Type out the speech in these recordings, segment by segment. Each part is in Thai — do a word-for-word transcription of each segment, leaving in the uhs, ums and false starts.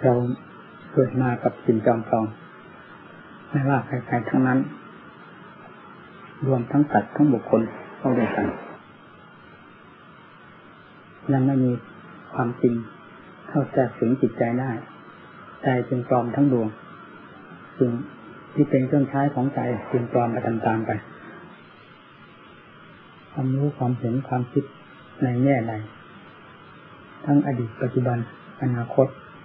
เราเกิดมากับสิ่งจอมปลอมไม่ว่าใครๆทั้งนั้นรวมทั้งสัตว์ทั้งบุคคลเข้าด้วยกันยังไม่มีความจริงเข้าแทรกถึงจิตใจได้ใจจึงปลอมทั้งดวงสิ่งที่เป็นเครื่องใช้ของใจจึงปลอมไปตามๆไปความรู้ความเห็นความคิดในแง่ใดทั้งอดีตปัจจุบันอนาคต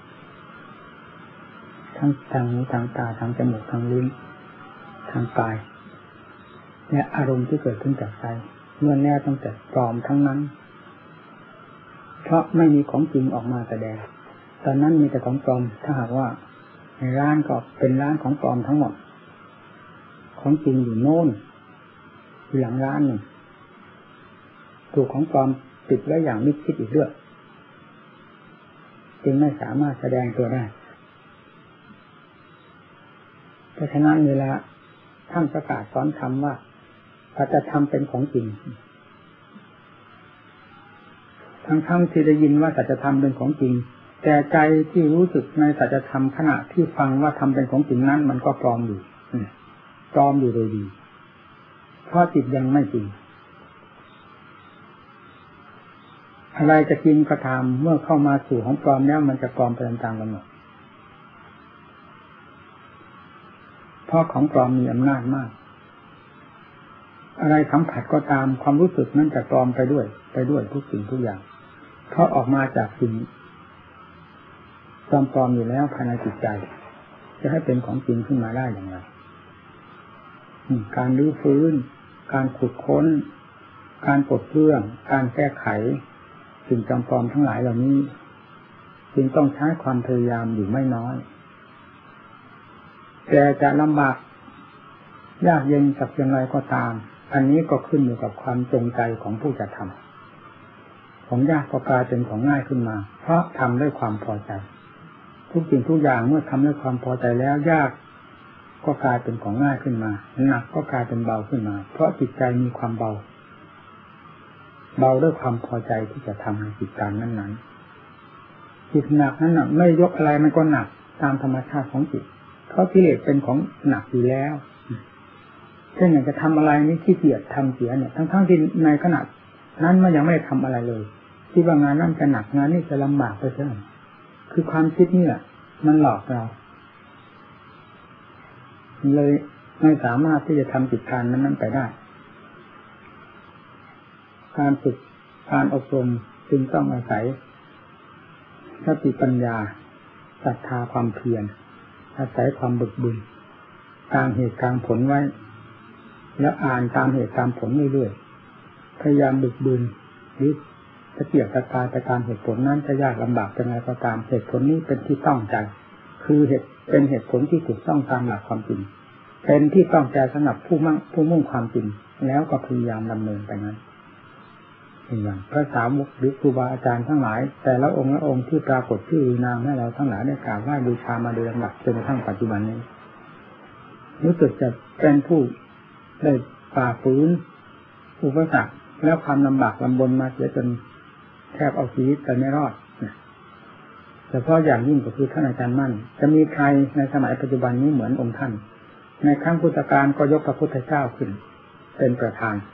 ทั้งทางหูทางตาทางจมูกทางลิ้นทางกายและอารมณ์ที่เกิดขึ้นจากใจเมื่อแน่ตั้งแต่ปลอมทั้งนั้นเพราะไม่มีของจริงออกมาแสดงตอนนั้นมีแต่ของปลอมถ้าหากว่าในร้านก็เป็นร้านของปลอมทั้งหมดของจริงอยู่โน่นอยู่หลังร้านหนึ่งถูกของปลอมติดไว้อย่างมิดชิดอีกด้วยจึงไม่สามารถแสดงตัวได้เพราะฉะนั้นเวลาท่านประกาศสอนธรรมว่าสัจธรรมเป็นของจริงทั้งๆที่ได้ยินว่าสัจธรรมเป็นของจริงแต่ใจที่รู้สึกในสัจธรรมขณะที่ฟังว่าธรรมเป็นของจริงนั้นมันก็ปลอมอยู่ปลอมอยู่โดยดีเพราะจิตยังไม่จริงอะไรจะจริงก็ตามเมื่อเข้ามาสู่ของปลอมแล้วมันจะปลอมไปตามๆกันหมดเพราะของปลอมมีอำนาจมากอะไรสัมผัสก็ตามความรู้สึกนั้นจะปลอมไปด้วยไปด้วยทุกสิ่งทุกอย่างเพราะออกมาจากสิ่งปลอมๆอยู่แล้วภายในจิตใจจะให้เป็นของจริงขึ้นมาได้อย่างไรการรื้อฟื้นการขุดค้นการปลดเปลื้องการแก้ไขสิ่งจำปลอมทั้งหลายเหล่านี้จึงต้องใช้ความพยายามอยู่ไม่น้อยแต่จะลำบากยากเย็นสักอย่างไรก็ตามอันนี้ก็ขึ้นอยู่กับความจงใจของผู้จะทำของยากก็กลายเป็นของง่ายขึ้นมาเพราะทำด้วยความพอใจทุกสิ่งทุกอย่างเมื่อทำด้วยความพอใจแล้วยากก็กลายเป็นของง่ายขึ้นมาหนักก็กลายเป็นเบาขึ้นมาเพราะจิตใจมีความเบาเบาด้วยความพอใจที่จะทำในกิจการนั้นๆจิตหนักนั้นน่ะไม่ยกอะไรมันก็หนักตามธรรมชาติของจิตเพราะกิเลสเป็นของหนักอยู่แล้วเช่นอย่างจะทำอะไรนี่ขี้เกียจทำเสียเนี่ยทั้งๆที่ในขณะนั้นมันยังไม่ได้ทำอะไรเลยที่ว่างานนั้นจะหนักงานนี้จะลำบากไปเท่าไหร่คือความคิดนี่แหละมันหลอกเราเลยไม่สามารถที่จะทำกิจการนั้นๆไปได้การฝึกการอบรมจึงต้องอาศัยสติปัญญาศรัทธาความเพียรอาศัยความบึกบึนตามเหตุตามผลไว้แล้วอ่านตามเหตุตามผลเรื่อยๆพยายามบึกบึนหรือจะเกี่ยวกับตายไปตามเหตุผลนั้นจะยากลำบากเป็นไงก็ตามเหตุผลนี้เป็นที่ต้องใจคือเหตุเป็นเหตุผลที่ถูกต้องตามหลักความจริงเป็นที่ต้องใจสำหรับผู้มั่งผู้มุ่งความจริงแล้วก็พยายามดำเนินไปนั้นอย่างพระสาวกหรือครูบาอาจารย์ทั้งหลายแต่ละองค์ละองค์ที่ปรากฏชื่อนามให้เราทั้งหลายได้กราบไหว้บูชามาโดยลำดับจนกระทั่งปัจจุบันนี้รู้สึกจะเป็นผู้ได้ฝ่าฝืนอุปสรรคแล้วความลำบากลำบนมาเสียจนแทบเอาชีวิตไปไม่รอดแต่เพราะอย่างยิ่งก็คือท่านอาจารย์มั่นจะมีใครในสมัยปัจจุบันนี้เหมือนองค์ท่านในครั้งพุทธกาลก็ยกพระพุทธเจ้าขึ้นเป็นประธาน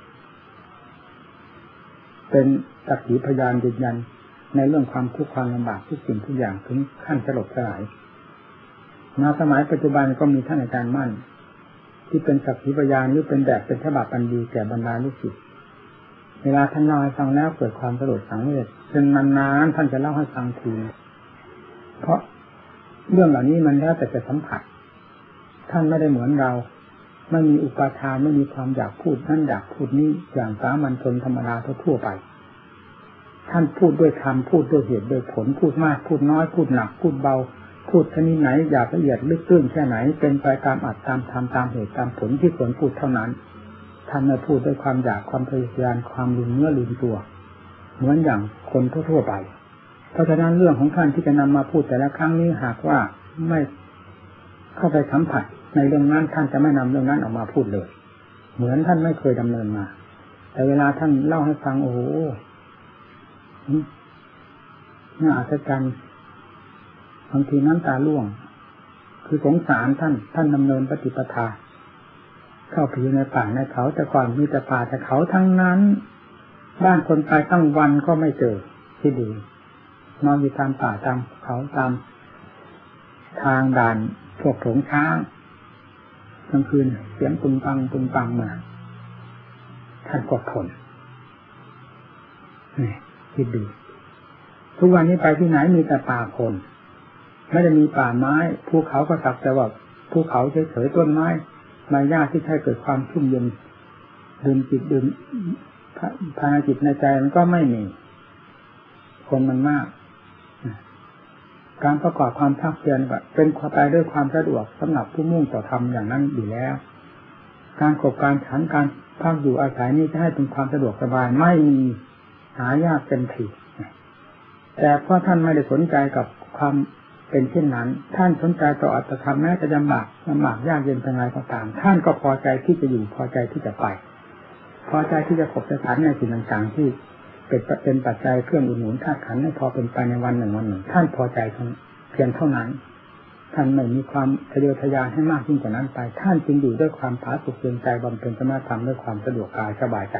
เป็นสักขีพยานยืนยันในเรื่องความทุกข์ความลำบากทุกสิ่งทุกอย่างถึงขั้นสลบสลายมาสมัยปัจจุบันก็มีท่านอาจารย์มั่นที่เป็นสักขีพยานหรือเป็นแบบเป็นฉบับอันดีแก่บรรดาลูกศิษย์เวลาท่านเล่าให้ฟังแล้วเกิดความสลดสังเวชจนนานๆท่านจะเล่าให้ฟังทีเพราะเรื่องเหล่านี้มันแล้วแต่จะสัมผัสท่านไม่ได้เหมือนเราไม่มีอุปาทานไม่มีความอยากพูดนั่นอยากพูดนี้อย่างสามัญชนธรรมดาทั่วไปท่านพูดด้วยธรรมพูดด้วยเหตุด้วยผลพูดมากพูดน้อยพูดหนักพูดเบาพูดชนิดไหนอยากละเอียดลึกซึ้งแค่ไหนเป็นไปตามอัตตามธรรมตามเหตุตามผลที่ควรพูดเท่านั้นท่านไม่พูดด้วยความอยากความทะเยอทะยานความลืมเนื้อลืมตัวเหมือนอย่างคนทั่วๆไปเพราะฉะนั้นเรื่องของท่านที่จะนำมาพูดแต่ละครั้งนี้หากว่าไม่เข้าไปสัมผัสในเรื่องนั้นท่านจะไม่นำเรื่องนั้นออกมาพูดเลยเหมือนท่านไม่เคยดำเนินมาแต่เวลาท่านเล่าให้ฟังโอ้โหน่าอัศจรรย์บางทีน้ำตาร่วงคือสงสารท่านท่านดำเนินปฏิปทาเข้าไปอยู่ในป่าในเขาแต่ก่อนมีแต่ป่าแต่เขาทั้งนั้นบ้านคนตายตั้งวันก็ไม่เจอที่ดีนอนอยู่ตามป่าตามเขาตามทางด่านพวกโถงช้างกลางคืนเสียงปุงปังปุงปังมาท่านก็ทนนี่คิดดูทุกวันนี้ไปที่ไหนมีแต่ป่าคนไม่ได้มีป่าไม้ภูเขาก็สักแต่ว่าภูเขาเฉยๆต้นไม้ไม้หญ้าที่ใช้เกิดความชุ่มเย็นดื่มจิตดื่มภายในจิตในใจมันก็ไม่มีคนมันมากการประกอบความภาคเพียรก็เป็นไปด้วยความสะดวกสำหรับผู้มุ่งต่อธรรมอย่างนั้นอยู่แล้วการขบการฉันการพักอยู่อาศัยนี้จะให้เป็นความสะดวกสบายไม่มีหายากเป็นทีแต่เพราะท่านไม่ได้สนใจกับความเป็นเช่นนั้นท่านสนใจต่ออัตธรรมแม้จะลำบากลำบากยากเย็นเป็นไรก็ตามท่านก็พอใจที่จะอยู่พอใจที่จะไปพอใจที่จะขบสถานในสิ่งต่างๆที่เป็นเป็นปัจจัยเครื่องอุดหนุนธาตุขันธ์ให้พอเป็นไปในวันหนึ่งวันหนึ่งท่านพอใจเพียงเท่านั้นท่านไม่มีความทะเยอทะยานให้มากยิ่งกว่านั้นไปท่านจึงอยู่ด้วยความผาสุกเพียงใจบำเพ็ญสมาธิธรรมด้วยความสะดวกกายสบายใจ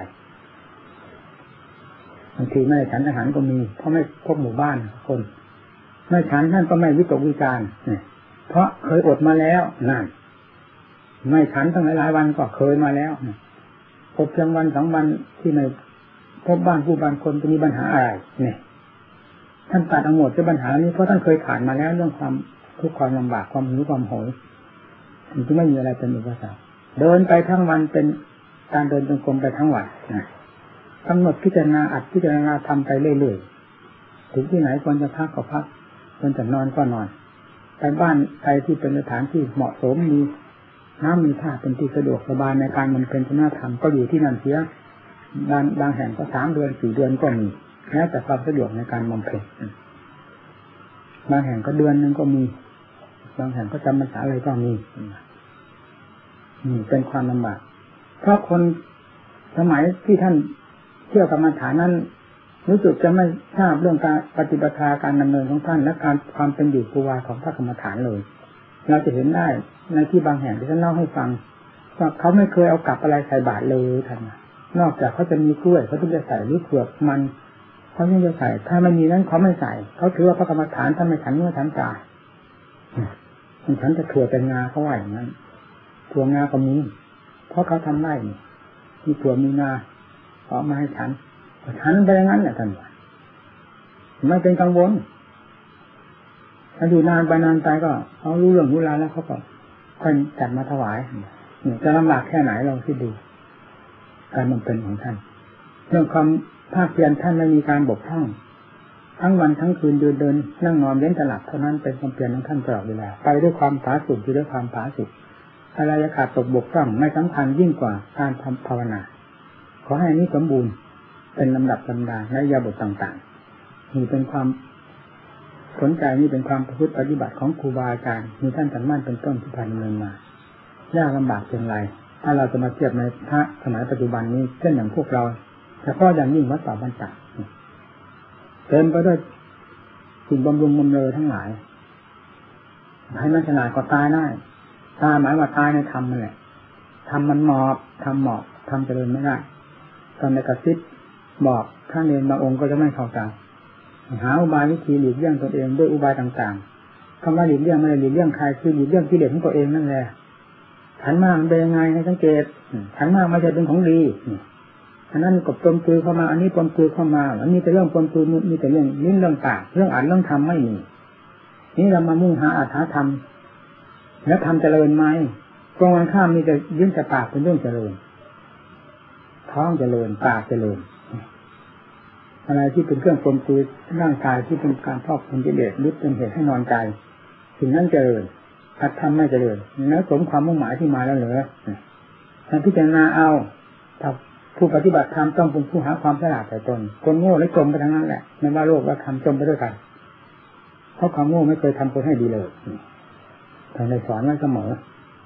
บางทีไม่ฉันอาหารก็มีเพราะไม่พบหมู่บ้านคนไม่ฉันท่านก็ไม่วิตกวิจารณ์เพราะเคยอดมาแล้วนั่นไม่ฉันตั้งหลายๆวันก็เคยมาแล้วพบเพียงวันสองวันที่ในพบบ้านผู้บางคนจะมีปัญหาอะไรเนี่ยท่านตัดเอาหมดจะปัญหานี้เพราะท่านเคยผ่านมาแล้วเรื่องความทุกข์ความลำบากความหิวความโหยมันจะไม่มีอะไรเป็นอุปสรรคเดินไปทั้งวันเป็นการเดินจงกรมไปทั้งวันนะกำหนดพิจารณาอัดพิจารณาทำไปเรื่อยๆถึงที่ไหนควรจะพักก็พักควรจะนอนก็นอนไปบ้านใครที่เป็นสถานที่เหมาะสมมีน้ำมีท่าเป็นที่สะดวกสบายในการบำเพ็ญสมาธิธรรมก็อยู่ที่นั่นเสียบางบางแห่งก็สามเดือนสี่เดือนก็มีแล้วแต่ความสะดวกในการบำเพ็ญบางแห่งก็เดือนนึงก็มีบางแห่งก็จำพรรษาอะไรก็มีนี่เป็นความลำบากเพราะคนสมัยที่ท่านเที่ยวกรรมฐานนั้นรู้สึกจะไม่ทราบเรื่องการปฏิบัติการดำเนินของท่านและการความเป็นอยู่ครูวาของพระกรรมฐานเลยเราจะเห็นได้ในที่บางแห่งที่ท่านเล่าให้ฟังว่าเขาไม่เคยเอากลับอะไรใส่บาตรเลยท่านนอกจากเขาจะมีกล้วยเขาต้องจะใส่หรือเผือกมันเขาไม่จะใส่ถ้าไม่มีนั้นเขาไม่ใส่เขาถือว่าพระกรรมฐานท่านไม่ฉันเนื้อฉันตามันฉันจะถั่วเป็นงาเขาว่าอย่างนั้นถั่วงาก็มีเพราะเขาทำได้มีถั่วมีงาเอามาให้ฉันฉันไปอย่างนั้นแหละท่านไม่เป็นกังวลถ้าอยู่นานไปนานไปก็เขารู้เรื่องรู้ราวแล้วเขาก็ค่อยจัดมาถวายเนี่ยจะลำบากแค่ไหนลองคิดดูการบำเพ็ญของท่านเรื่องความภาคเพียรท่านไม่มีการบกพร่องทั้งวันทั้งคืนเดินเดินนั่งนอนเว้นแต่หลับเท่านั้นเป็นความเพียรของท่านตลอดเวลาไปด้วยความผาสุกอยู่ด้วยความผาสุกอะไรจะขาดตกบกพร่องไม่สำคัญยิ่งกว่าการทำภาวนาขอให้นี้สมบูรณ์เป็นลำดับลำดาในยาบทต่างๆนี่เป็นความสนใจนี่เป็นความประพฤติปฏิบัติของครูบาอาจารย์มีท่านสัมมาเป็นต้นที่ผ่านเมืองมายากลำบากเพียงไรถ้าเราจะมาเทียบในพระสมัยปัจจุบันนี้เช่นอย่างพวกเราเฉพาะอย่างยิ่งวัดป่าบ้านตาเต็มไปด้วยสิ่งบำรุงบำเรอทั้งหลายให้มันฉลาดก็ตายได้ตายหมายว่าตายในธรรมนั่นแหละธรรมมันหมอบธรรมหมอบธรรมเจริญไม่ได้ตอนในกระซิบบอกท่านเองบางองค์ก็จะไม่เข้าใจหาอุบายวิธีหลีกเลี่ยงตนเองด้วยอุบายต่างๆคำว่าหลีกเลี่ยงไม่ได้หลีกเลี่ยงใครคือหลีกเลี่ยงกิเลสของตัวเองนั่นแหละฉันมากมันเป็นยังไงให้สังเกตฉันมากไม่ใช่เป็นของดีอันนั้นกบปนปือเข้ามาอันนี้ปนปือเข้ามาอันนี้แต่เรื่องปนปือมีแต่เรื่องลิ้นเรื่องปากเรื่องอ่านเรื่องทำไม่มีนี่เรามามุ่งหาอัตถธรรมแล้วทำเจริญไหมตรงกันข้ามมีแต่ยิ้มแต่ปากเป็นเรื่องเจริญท้องเจริญปากเจริญอะไรที่เป็นเครื่องปนปือร่างกายที่เป็นการครอบคุมกิเลสหรือเป็นเหตุให้นอนใจสิ่งนั้นเจริญอัตธรรมไม่เจริญแล้วสมความมุ่งหมายที่มาแล้วเหรอท่านพิจารณาเอาถ้าผู้ปฏิบัติธรรมต้องเป็นผู้หาความฉลาดแต่ตนคนโง่และจมไปทั้งนั้นแหละไม่ว่าโลกและธรรมจมไปด้วยกันเพราะความโง่ไม่เคยทำคนให้ดีเลยท่านได้สอนไว้เสมอ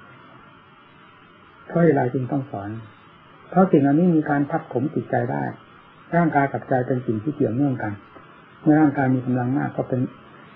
เพราะอะไรจึงต้องสอนเพราะสิ่งเหล่านี้มีการทับถมจิตใจได้ร่างกายกับใจเป็นสิ่งที่เกี่ยวเนื่องกันเมื่อร่างกายมีกำลังมากก็เป็น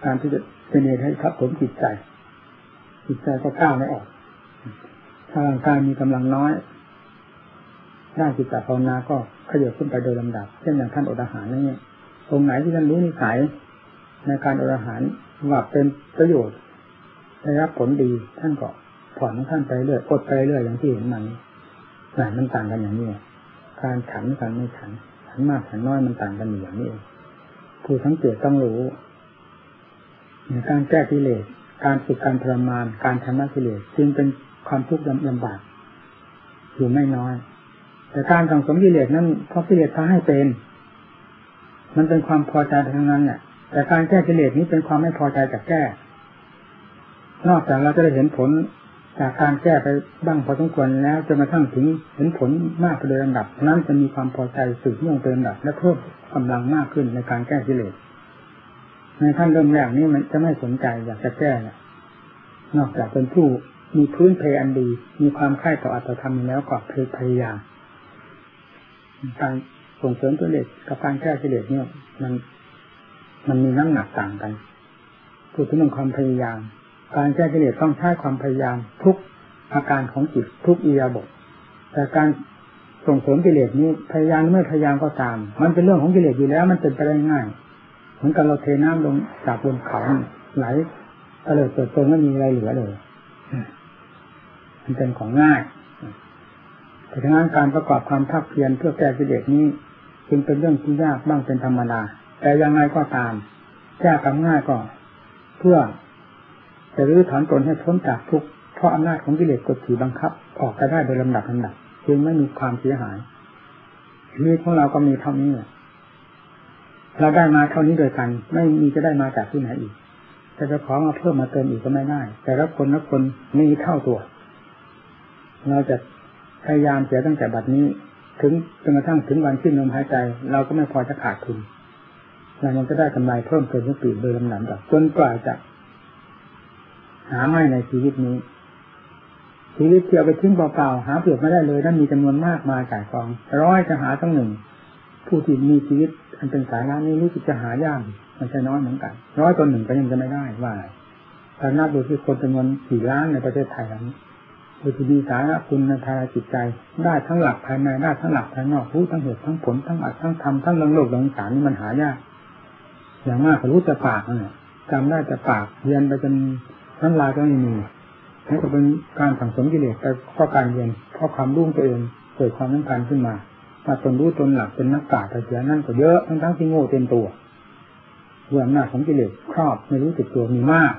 การที่จะเป็นเหตุให้ทับถมจิตใจจิตใจก็ก้าวไม่ออกถ้าร่างกายมีกำลังน้อยด้านจิตตภาวนาก็ขยับขึ้นไปโดยลำดับเช่นอย่างท่านอดอาหารนี่ตรงไหนที่ท่านรู้นิสัยในการอดอาหารว่าเป็นประโยชน์ได้รับผลดีท่านก็ผ่อนของท่านไปเรื่อยอดไปเรื่อยอย่างที่เห็นมันแต่มันต่างกันอย่างนี้การฉันกันไม่ฉันฉันมากฉันน้อยมันต่างกันอย่างนี้เองผู้สังเกตต้องรู้ในการแก้กิเลสการฝึกการทรมานการชำระกิเลสจึงเป็นความทุกข์ลำบากอยู่ไม่น้อยแต่การสังสมกิเลสนั้นเพราะกิเลสพาให้เป็นมันเป็นความพอใจทั้งนั้นเนี่ยแต่การแก้กิเลสนี้เป็นความไม่พอใจจากแก้นอกจากเราจะได้เห็นผลจากการแก้ไปบ้างพอสมควรแล้วจนกระทั่งถึงเห็นผลมากโดยลำดับนั้นจะมีความพอใจสืบเนื่องเป็นลำดับและเพิ่มกำลังมากขึ้นในการแก้กิเลสในขั้นเริ่มแรกนี้มันจะไม่สนใจอยากจะแก้นะนอกจากเป็นผู้มีพื้นเพอันดีมีความใคร่ต่ออัตธรรมแล้วก็พยายามการส่งเสริมกิเลสกับการแก้กิเลสเนี่ยมันมันมีน้ำหนักต่างกันพูดถึงเรื่องความพยายามการแก้กิเลสต้องใช้ความพยายามทุกอาการของจิตทุกอิริยาบถแต่การส่งเสริมกิเลสนี้พยายามไม่พยายามก็ตามมันเป็นเรื่องของกิเลสอยู่แล้วมันเป็นไปได้ง่ายเหมือนกับเราเทน้ำลงจากบนเขาไหลตะเลิดเปิดเปิงไม่มีอะไรเหลือเลยมันเป็นของง่ายแต่ทั้งนั้นการประกอบความภาคเพียรเพื่อแก้กิเลสนี้จึงเป็นเรื่องที่ยากบ้างเป็นธรรมดาแต่ยังไงก็ตามแก้กันง่ายก็เพื่อจะรื้อถอนตนให้พ้นจากทุกข์เพราะอำนาจของกิเลสกดขี่บังคับออกไปได้โดยลำดับลำดับจึงไม่มีความเสียหายชีวิตของเราก็มีเท่านี้เราได้มาเท่านี้โดยกันไม่มีจะได้มาจากที่ไหนอีกแต่จะขอมาเพิ่มมาเติมอีกก็ไม่ได้แต่ละคนละคนมีเท่าตัวเราจะพยายามเสียตั้งแต่บัดนี้ถึงจนกระทั่งถึงวันสิ้นลมหายใจเราก็ไม่พอจะขาดทุนเรามันจะได้กำไรเพิ่มเติมขึ้นไปโดยลำดับจนกว่าจะหาไม่ในชีวิตนี้ชีวิตที่เอาไปทิ้งเปล่าๆหาเปรียบไม่ได้เลยนั่นมีจำนวนมากมายจ่ายกองร้อยจะหาตั้งหนึ่งผู้ที่มีชีวิตอันเป็นสาระนี้รู้สึกจะหายากมันใช่น้อยเหมือนกันร้อยตัวหนึ่งก็ยังจะไม่ได้ว่าถ้านับดูที่คนจำนวนกี่ล้านในประเทศไทยนี้โดยที่มีสาระคุณในทางจิตใจได้ทั้งหลักภายในได้ทั้งหลักภายนอกรู้ทั้งเหตุทั้งผลทั้งอัดทั้งทำทั้งเรื่องโลกเรื่องสารนี่มันหายากอย่างมากก็รู้แต่ปากเนี่ยจำได้แต่ปากเรียนไปจนน้ำลายก็ไม่มีนี่ก็เป็นการสั่งสมกิเลสไปเพราะการเรียนเพราะความรุ่งตัวเองเกิดความต้องการขึ้นมามาตนรู้ตนหลักเป็นนักปราชญ์แต่เสียนั่นก็เยอะทั้งทั้งที่โง่เต็มตัวเรื่องหน้าของกิเลสครอบไม่รู้สึกตัวมีมาก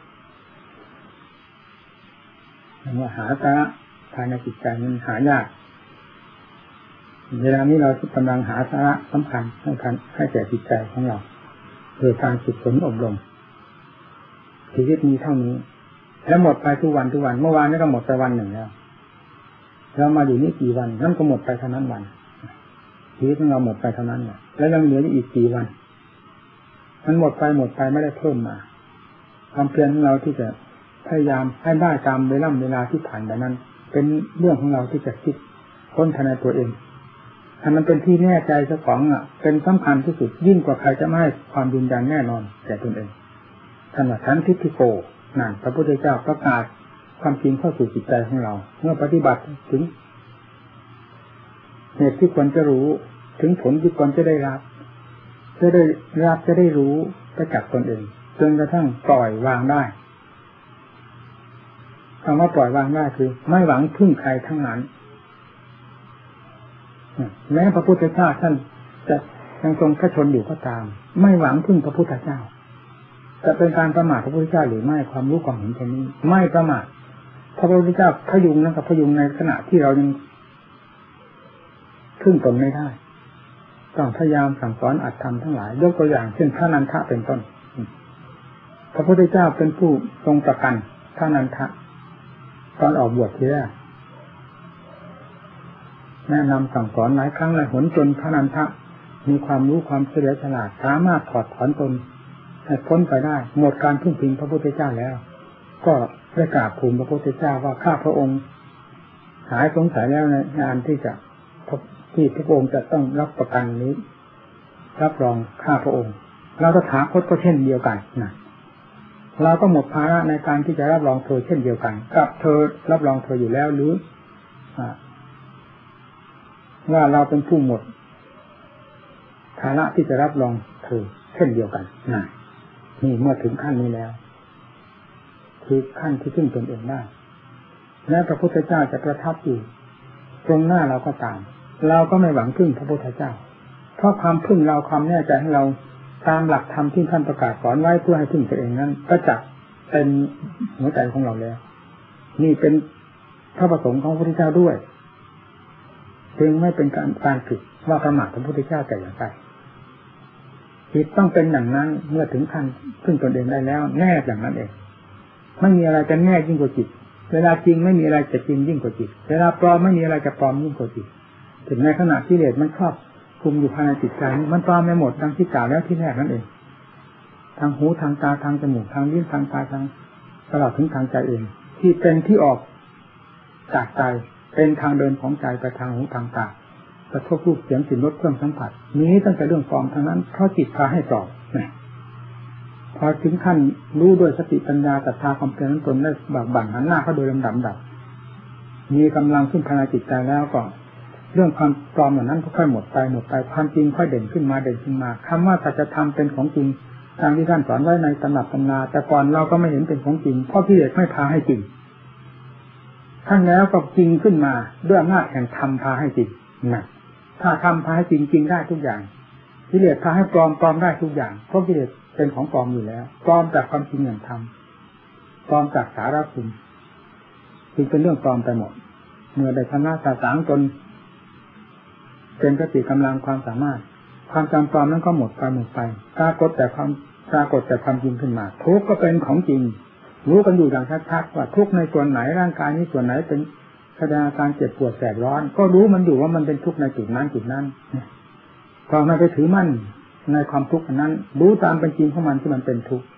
ว่าหาสาระภายในจิตใจมันหายากเวลานี้เรากำลังหาสาระสำคัญสำคัญให้แก่จิตใจของเราโดยการฝึกฝนอบรมชีวิตมีเท่านี้แล้วหมดไปทุกวันทุกวันเมื่อวานนี้ก็หมดไปวันหนึ่งแล้วเรามาอยู่นี่กี่วันนั่นก็หมดไปเท่านั้นวันชีวิตของเราหมดไปเท่านั้นเนี่ยแล้วยังเหลืออีกกี่วันมันหมดไปหมดไปไม่ได้เพิ่มมาความเพียรของเราที่จะพยายามให้ได้ตามเวลาเวลาที่ผ่านไปนั้นเป็นเรื่องของเราที่จะคิดค้นภายในตัวเองถ้ามันเป็นที่แน่ใจเจ้าของอ่ะเป็นสำคัญที่สุดยิ่งกว่าใครจะไม่ให้ความยืนยันแน่นอนแก่ตนเองท่านว่าทันทิฏฐิโกนั่นพระพุทธเจ้าประกาศความจริงเข้าสู่จิตใจของเราเมื่อปฏิบัติถึงเหตุที่ควรจะรู้ถึงผลที่ควรจะได้รับจะได้รับจะได้รู้ประจักษ์ตนเองจนกระทั่งปล่อยวางได้คำว่าปล่อยวางได้คือไม่หวังพึ่งใครทั้งนั้นแม้พระพุทธเจ้าท่านจะยังทรงพระชนอยู่ก็ตามไม่หวังพึ่งพระพุทธเจ้าจะเป็นการประมาทพระพุทธเจ้าหรือไม่ความรู้ความเห็นเช่นนี้ไม่ประมาทพระพุทธเจ้าพยุงนั่นกับพยุงในขณะที่เรายังพึ่งตนไม่ได้ต้องพยายามสั่งสอนอัตธรรมทั้งหลายยกตัวอย่างเช่นพระนันทะเป็นต้นพระพุทธเจ้าเป็นผู้ทรงประกันพระนันทะตอนออกบวชทีแรกแนะนำสั่งสอนหลายครั้งหลายหนจนพระนันทะมีความรู้ความเฉลียวฉลาดสามารถถอดถอนตนให้พ้นไปได้หมดการพึ่งพิงพระพุทธเจ้าแล้วก็ได้กราบทูลพระพุทธเจ้าว่าข้าพระองค์หายสงสัยแล้วในงานที่จะที่พระองค์จะต้องรับประกันนี้รับรองข้าพระองค์เราตถาคตก็เช่นเดียวกันนะเราก็หมดภาระในการที่จะรับรองเธอเช่นเดียวกันกับเธอรับรองเธออยู่แล้วหรือว่าเราเป็นผู้หมดภาระที่จะรับรองเธอเช่นเดียวกันนะนี่เมื่อถึงขั้นนี้แล้วคือขั้นที่พึ่งตนเองได้และพระพุทธเจ้าจะประทับอยู่ตรงหน้าเราก็ตามเราก็ไม่หวังพึ่งพระพุทธเจ้าเพราะความพึ่งเราความแน่ใจให้เราตามหลักธรรมที่ท่านประกาศสอนไว้เพื่อให้พึ่งตัวเองนั้นก็จะเป็นหัวใจของเราแล้วนี่เป็นพระประสงค์ของพระพุทธเจ้าด้วยจึงไม่เป็นการการผิดว่าประมาทพระพุทธเจ้าแต่อย่างใดจิตต้องเป็นอย่างนั้นเมื่อถึงขั้นพึ่งตนเองได้แล้วแน่อย่างนั้นเองไม่มีอะไรจะแน่ยิ่งกว่าจิตเวลาจริงไม่มีอะไรจะจริงยิ่งกว่าจิตเวลาปลอมไม่มีอะไรจะปลอมยิ่งกว่าจิตถึงในขณะที่กิเลสมันครอบคลุมอยู่ภายในจิตใจมันปลอมไม่หมดดังที่กล่าวแล้วที่แรกนั่นเองทางหูทางตาทางจมูกทางลิ้นทางกายทางตลอดถึงทางใจเองที่เป็นที่ออกจากใจเป็นทางเดินของใจไปทางหูทางตากระทบรูปเสียงกลิ่นรสเครื่องสัมผัสนี้ตั้งแต่เรื่องปลอมทั้งนั้นเพราะจิตพาให้ปลอมพอถึงขั้นรู้ด้วยสติปัญญาศรัทธาความเพียรนั้นตนได้บากบั่นหันหน้าเข้าโดยลำดับดับมีกำลังขึ้นภายในจิตใจแล้วก็เรื่องความปลอมเหล่านั้นก็ค่อยหมดไปหมดไปความจริงค่อยเด่นขึ้นมาเด่นขึ้นมาคำว่าสัจธรรมเป็นของจริงทางที่ท่านสอนไว้ในตำรับตำราแต่ก่อนเราก็ไม่เห็นเป็นของจริงเพราะกิเลสไม่พาให้จริงท่านแล้วก็จริงขึ้นมาด้วยอำนาจแห่งธรรมพาให้จริงนะถ้าธรรมพาให้จริงจริงได้ทุกอย่างกิเลสพาให้ปลอมปลอมได้ทุกอย่างเพราะกิเลสเป็นของปลอมอยู่แล้วปลอมจากความจริงอย่างธรรมปลอมจากสาระคุณจึงเป็นเรื่องปลอมไปหมดเมื่อได้ชำระสาสางจนเป็นสติกำลังความสามารถความจำปลอมนั้นก็หมดไปหมดไปปรากฏแต่ความปรากฏแต่ความจริงขึ้นมาทุกข์ก็เป็นของจริงรู้กันอยู่อย่างชัดๆว่าทุกข์ในส่วนไหนร่างกายนี้ส่วนไหนเป็นแสดงอาการเจ็บปวดแสบร้อนก็รู้มันอยู่ว่ามันเป็นทุกข์ในจุดนั้นจุดนั้นพอไม่ไปถือมั่นในความทุกข์นั้นรู้ตามเป็นจริงของมันที่มันเป็นทุกข์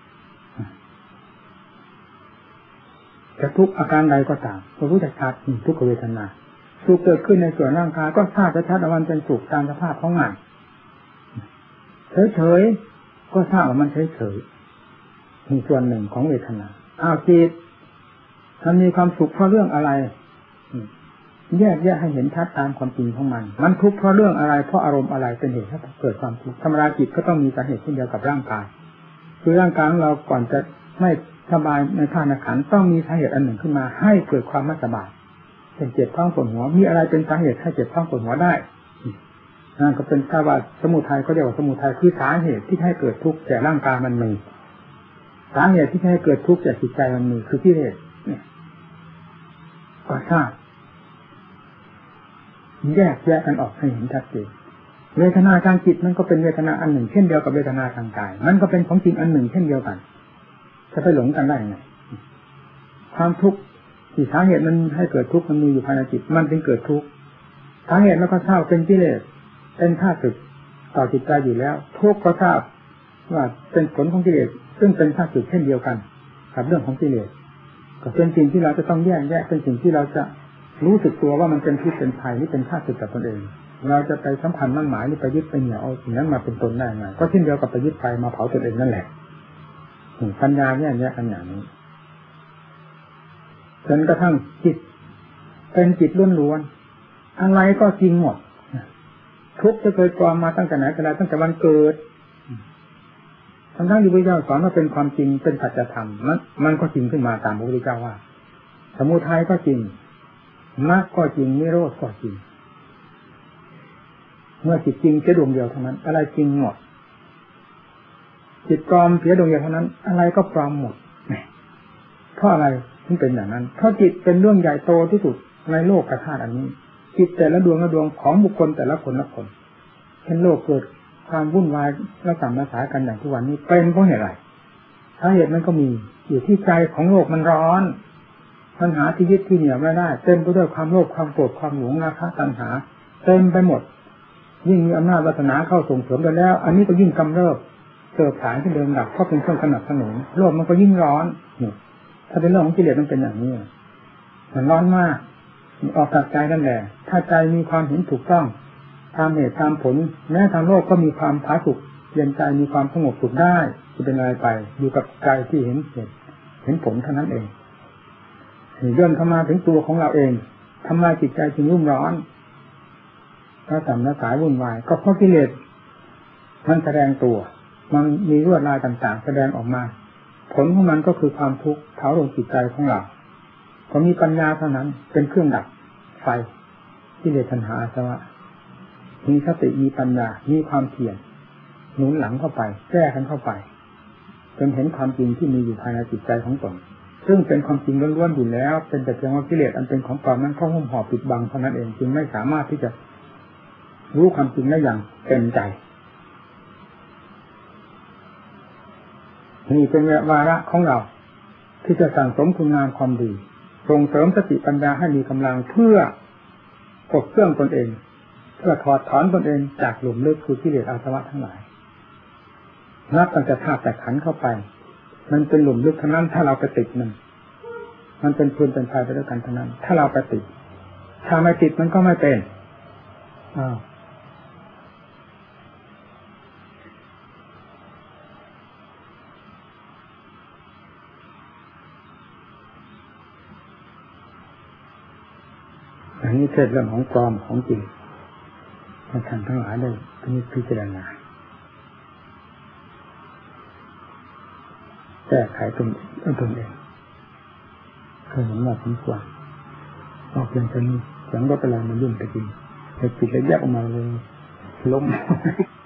จะทุกข์อาการใดก็ตามก็รู้จักชัดทุกขเวทนาสุขเกิดขึ้นในส่วนร่างกายก็ทราบชัดว่ามันเป็นสุขตามสภาพของมันเฉยๆก็ทราบว่ามันเฉยๆมีส่วนหนึ่งของเวทนาอ้าวจิตมันมีความสุขเพราะเรื่องอะไรแยกแยะให้เห็นชัดตามความจริงของมันมันทุกข์เพราะเรื่องอะไรเพราะอารมณ์อะไรเป็นเหตุให้เกิดความทุกข์ธรรมดาจิตก็ต้องมีสาเหตุเช่นเดียวกับร่างกายคือร่างกายของเราก่อนจะไม่สบายในธาตุขันธ์ต้องมีสาเหตุอันหนึ่งขึ้นมาให้เกิดความไม่สบายเช่นเจ็บท้องปวดหัวมีอะไรเป็นสาเหตุให้เจ็บท้องปวดหัวได้นั่นก็เป็นถ้าว่าสมุทัยเขาเรียกว่าสมุทัยคือสาเหตุที่ให้เกิดทุกข์แก่ร่างกายมันมีสาเหตุที่ให้เกิดทุกข์แก่จิตใจมันมีคือกิเลสเนี่ยก็ทราบแยกแยกกันออกให้เห็นชัดเจนเวทนาทางจิตมันก็เป็นเวทนาอันหนึ่งเช่นเดียวกับเวทนาทางกายมันก็เป็นของจริงอันหนึ่งเช่นเดียวกันจะไปหลงกันได้ไงความทุกข์ที่สาเหตุมันให้เกิดทุกข์มันมีอยู่ภายในจิตมันจึงเกิดทุกข์สาเหตุแล้วก็ทราบเป็นกิเลสเป็นข้าศึกต่อจิตใจอยู่แล้วทุกข์ก็ทราบว่าเป็นผลของกิเลสซึ่งเป็นข้าศึกเช่นเดียวกันกับเรื่องของกิเลสก็เป็นสิ่งที่เราจะต้องแยกแยะเป็นสิ่งที่เราจะรู้สึกตัวว่ามันเป็นพิษเป็นภัยนี่เป็นข้าศึกกับตนเองเราจะไปสัมพันธ์มั่นหมายหรือไปยึดไปเหนี่ยวเอาสิ่งนั้นมาเป็นตนได้ไงก็เช่นเดียวกับไปยึดไฟมาเผาตนเองนั่นแหละปัญญาแยกแยะกันอย่างนี้จนกระทั่งจิตเป็นจิตล้วนๆอะไรก็จริงหมดทุกข์จะเคยปลอมมาตั้งแต่ไหนแต่ไรตั้งแต่วันเกิดทั้งทั้งที่พระเจ้าสอนว่าเป็นความจริงเป็นสัจธรรมมันมันก็จริงขึ้นมาตามพระพุทธเจ้าว่าสมุทัยก็จริงมรรคก็จริงนิโรธก็จริงเมื่อจิตจริงแค่ดวงเดียวเท่านั้นอะไรจริงหมดจิตปลอมเพียงดวงเดียวเท่านั้นอะไรก็ปลอมหมดเพราะอะไรถึงเป็นอย่างนั้นเพราะจิตเป็นเรื่องใหญ่โตที่สุดในโลกธาตุอันนี้จิตแต่ละดวงละดวงของบุคคลแต่ละคนละคนเห็นโลกเกิดความวุ่นวายและสัมมาสากันอย่างทุกวันนี้เป็นเพราะเหตุอะไรสาเหตุมันก็มีอยู่ที่ใจของโลกมันร้อนปัญหาที่ยึดที่เหนี่ยวไม่ได้เต็มไปด้วยความโลภความโกรธความหลงราคะตัณหาเต็มไปหมดยิ่งมีอำนาจวาสนาเข้าส่งเสริมไปแล้วอันนี้ก็ยิ่งกำเริบเกิดฐานที่เดิมดับเพราะเป็นเครื่องสนับสนุนโลกมันก็ยิ่งร้อนนี่ถ้าเป็นเรื่องของกิเลสมันเป็นอย่างนี้มันร้อนมากออกจากใจนั่นแหละถ้าใจมีความเห็นถูกต้องตามเหตุตามผลแม้ทางโลกก็มีความผาสุกเย็นใจมีความสงบสุขได้จะเป็นอะไรไปอยู่กับใจที่เห็นเหตุเห็นผลเท่านั้นเองย่นเข้ามาถึงตัวของเราเองทำลายจิตใจจึงรุ่มร้อนถ้าสัมนัสสายวุ่นวายก็เพราะกิเลสมันแสดงตัวมันมีลวดลายต่างๆแสดงออกมาผลของมันก็คือความทุกข์เผาลงจิตใจของเราพอมีปัญญาเท่านั้นเป็นเครื่องดับไฟกิเลสตัณหาอาสวะมีสติมีปัญญามีความเพียรหนุนหลังเข้าไปแก้กันเข้าไปจนเห็นความจริงที่มีอยู่ภายในจิตใจของตนซึ่งเป็นความจริงล้วนๆอยู่แล้วเป็นแต่เพียงว่ากิเลสอันเป็นของปลอมนั้นเข้าหุ้มห่อปิดบังเท่านั้นเองจึงไม่สามารถที่จะรู้ความจริงได้อย่างเต็มใจนี่เป็นวาระของเราที่จะสั่งสมคุณงามความดีส่งเสริมสติปัญญาให้มีกำลังเพื่อกดเครื่องตนเองเพื่อถอดถอนตนเองจากหลุมลึกคือกิเลสอาสวะทั้งหลายนับตั้งแต่ธาตุแต่ขันธ์เข้าไปมันเป็นหลุมลึกทั้งนั้นถ้าเราไปติดมันมันเป็นพื้นเป็นไฟไปด้วยกันทั้งนั้นถ้าเราไปติดถ้าไม่ติดมันก็ไม่เป็นอ้าวอันนี้เทศเรื่องของปลอมของจริงให้ท่านทั้งหลายได้พิจารณาแก้ไขตนตนเองเคยเห็นว่าสมควรออกเพียงแค่นี้เสียงรถอะไรมันยุ่งไปจริงแต่จิตเลยแยกออกมาเลยล้ม